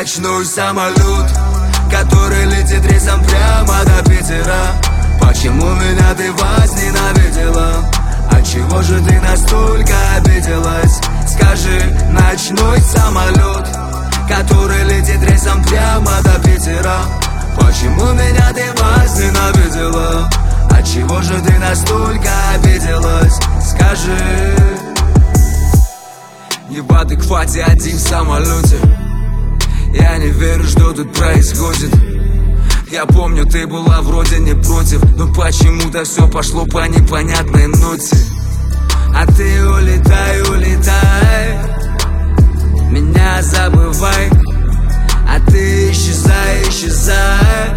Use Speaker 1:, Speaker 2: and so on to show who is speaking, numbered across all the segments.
Speaker 1: Ночной самолет, который летит рейсом прямо до Питера. Почему меня ты возненавидела? Отчего же ты настолько обиделась? Скажи, ночной самолет, который летит рейсом прямо до Питера. Почему меня ты возненавидела? Отчего же ты настолько обиделась? Скажи. Неадекват один в самолете. Я не верю, что тут происходит. Я помню, ты была вроде не против, но почему-то все пошло по непонятной ноте. А ты улетай, улетай, меня забывай. А ты исчезай, исчезай,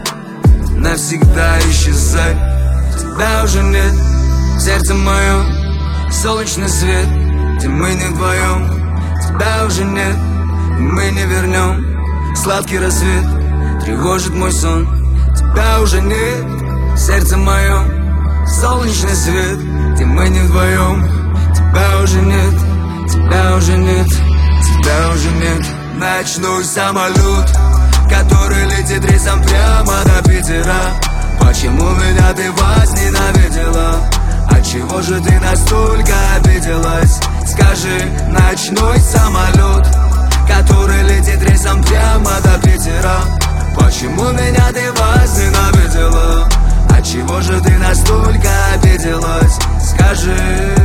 Speaker 1: навсегда исчезай. Тебя уже нет в сердце моем, солнечный свет, где мы не вдвоем. Тебя уже нет, и мы не вернем. Сладкий рассвет тревожит мой сон. Тебя уже нет в сердце моем, солнечный свет, где мы не вдвоем. Тебя уже нет, тебя уже нет, тебя уже нет. Ночной самолет, который летит рейсом прямо до Питера. Почему меня ты возненавидела? Отчего же ты настолько обиделась? Скажи, ночной самолет, который летит рейсом прямо до Питера. Почему меня ты возненавидела? Отчего же ты настолько обиделась? Скажи.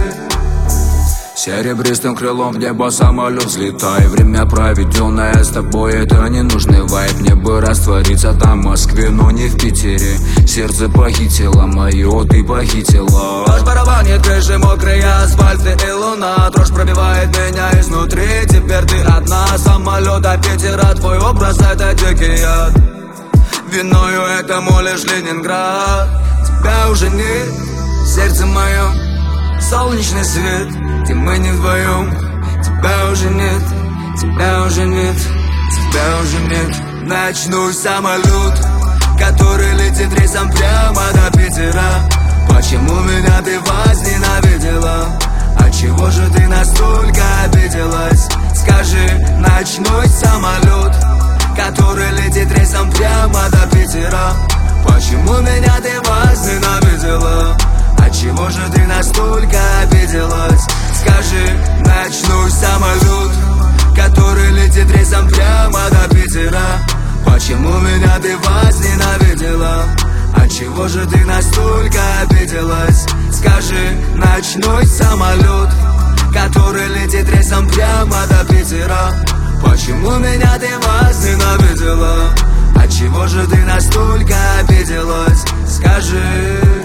Speaker 1: Серебристым крылом в небо самолет взлетай. Время, проведенное с тобой, это ненужный вайб. Мне бы раствориться там в Москве, но не в Питере. Сердце похитило мое, ты похитила. Дрожь барабанит крыши, мокрые асфальты и луна. Дрожь пробивает меня изнутри, теперь ты одна. Самолет до Питера, твой образ это дикий яд. Виною этому лишь Ленинград. Тебя уже нет в сердце моем, солнечный свет, где мы не вдвоем. Тебя уже нет, тебя уже нет, тебя уже нет. Ночной самолет, который летит рейсом прямо до Питера. Почему меня ты возненавидела? Отчего же ты настолько обиделась? Скажи, ночной самолет, который летит рейсом прямо до Питера. Почему меня ты возненавидела? Отчего же ты настолько обиделась? Скажи, ночной самолет, который летит рейсом прямо до Питера. Почему меня ты возненавидела? Отчего же ты настолько обиделась? Скажи, ночной самолет, который летит рейсом прямо до Питера. Почему меня ты возненавидела? Отчего же ты настолько обиделась? Скажи.